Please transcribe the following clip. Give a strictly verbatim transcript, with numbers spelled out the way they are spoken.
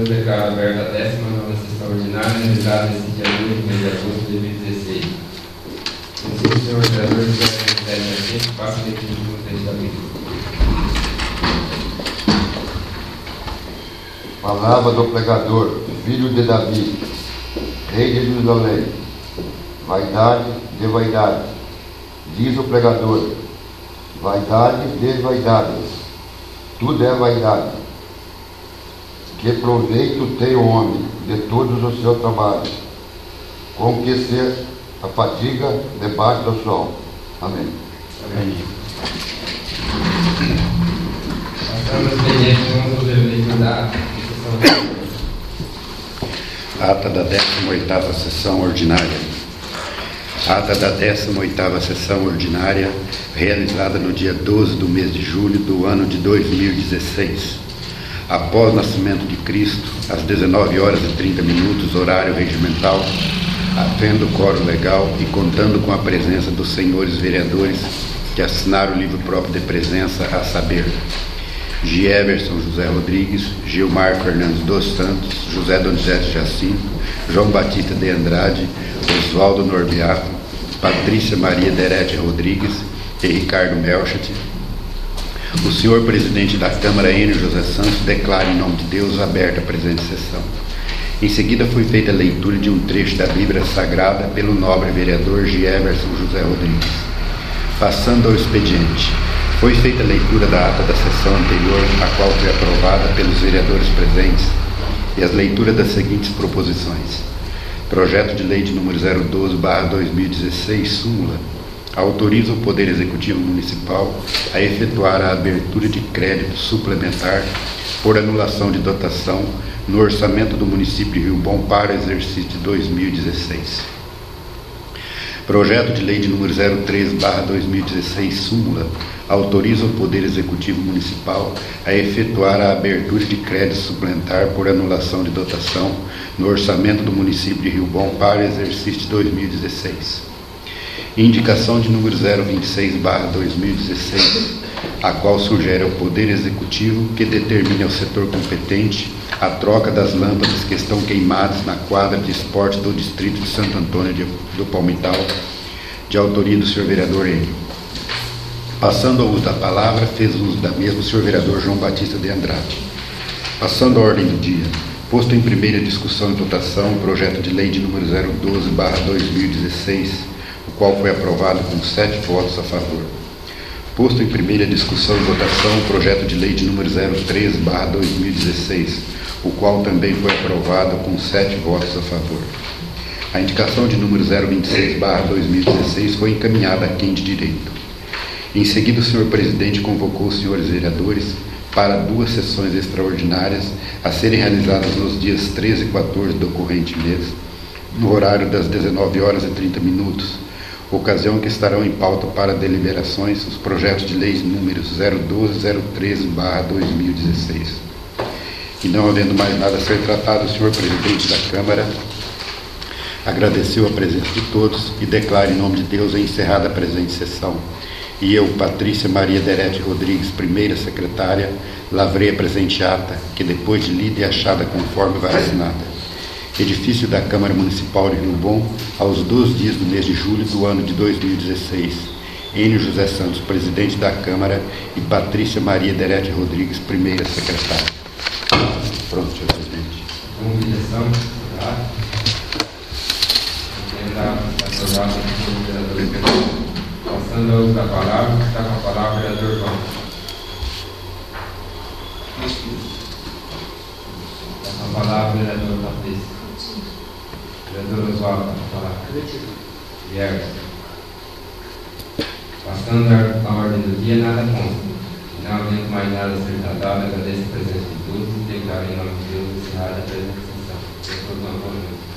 eu declaro aberta a décima nona sessão ordinária, realizada nesse dia dois de mês de agosto de dois mil e dezesseis. Se o senhor vereador tiver necessidade, faça leitura do texto da lei. Palavra do pregador, filho de Davi, rei de Jerusalém. Vaidade de vaidade. Diz o pregador, vaidade de vaidades. Tudo é vaidade. Que proveito tem o homem de todos os seus trabalhos, com que se afadiga debaixo do sol. Amém. Amém. Passando ao expediente, vamos fazer a leitura da sessão. Ata da décima oitava sessão ordinária. Ata da décima oitava sessão ordinária, realizada no dia doze do mês de julho do ano de dois mil e dezesseis. Após o nascimento de Cristo, às dezenove horas e trinta minutos, horário regimental, havendo quórum legal e contando com a presença dos senhores vereadores que assinaram o livro próprio de presença, a saber, Gieverson José Rodrigues, Gilmar Fernandes dos Santos, José Donizete Jacinto, João Batista de Andrade, Oswaldo Norbiato, Patrícia Maria Derete Rodrigues e Ricardo Melchat. O senhor presidente da Câmara, Enio José Santos, declara em nome de Deus aberta a presente sessão. Em seguida foi feita a leitura de um trecho da Bíblia Sagrada pelo nobre vereador Gieverson José Rodrigues. Passando ao expediente, foi feita a leitura da ata da sessão anterior, a qual foi aprovada pelos vereadores presentes, e as leituras das seguintes proposições. Projeto de lei de número zero doze barra dois mil e dezesseis, súmula, autoriza o Poder Executivo Municipal a efetuar a abertura de crédito suplementar por anulação de dotação no orçamento do município de Rio Bom para o exercício de dois mil e dezesseis. Projeto de lei de número zero treze barra dois mil e dezesseis, súmula, autoriza o Poder Executivo Municipal a efetuar a abertura de crédito suplementar por anulação de dotação no orçamento do município de Rio Bom para o exercício de dois mil e dezesseis. Indicação de número zero vinte e seis barra dois mil e dezesseis, a qual sugere ao Poder Executivo que determine ao setor competente a troca das lâmpadas que estão queimadas na quadra de esporte do distrito de Santo Antônio de, do Palmital, de autoria do senhor vereador Enio. Passando ao uso da palavra, fez uso da mesma o senhor vereador João Batista de Andrade. Passando à ordem do dia, posto em primeira discussão e votação o projeto de lei de número zero doze barra dois mil e dezesseis, o qual foi aprovado com sete votos a favor. Posto em primeira discussão e votação o projeto de lei de número zero treze barra dois mil e dezesseis, o qual também foi aprovado com sete votos a favor. A indicação de número zero vinte e seis barra dois mil e dezesseis foi encaminhada a quem de direito. Em seguida, o senhor presidente convocou os senhores vereadores para duas sessões extraordinárias a serem realizadas nos dias treze e quatorze do corrente mês, no horário das dezenove horas e trinta minutos, ocasião que estarão em pauta para deliberações os projetos de leis números zero doze, zero treze barra dois mil e dezesseis. E não havendo mais nada a ser tratado, o senhor presidente da Câmara agradeceu a presença de todos e declara em nome de Deus encerrada a presente sessão. E eu, Patrícia Maria Derete Rodrigues, primeira secretária, lavrei a presente ata, que depois de lida e achada conforme vai assinada. Edifício da Câmara Municipal de Rio Bom, aos doze dias do mês de julho do ano de dois mil e dezesseis. Enio José Santos, presidente da Câmara, e Patrícia Maria Derete Rodrigues, primeira secretária. Pronto, senhor presidente. Com direção, tá? Passando ao uso da palavra, está com a palavra o vereador João. Está com a palavra o vereador Patrícia. Vereador Oswaldo, está com a palavra. Gerson. Passando a ordem do dia, nada consta. Não havendo mais nada a ser tratado, agradeço a presença de todos e declaro em nome de Deus encerrada a presente sessão.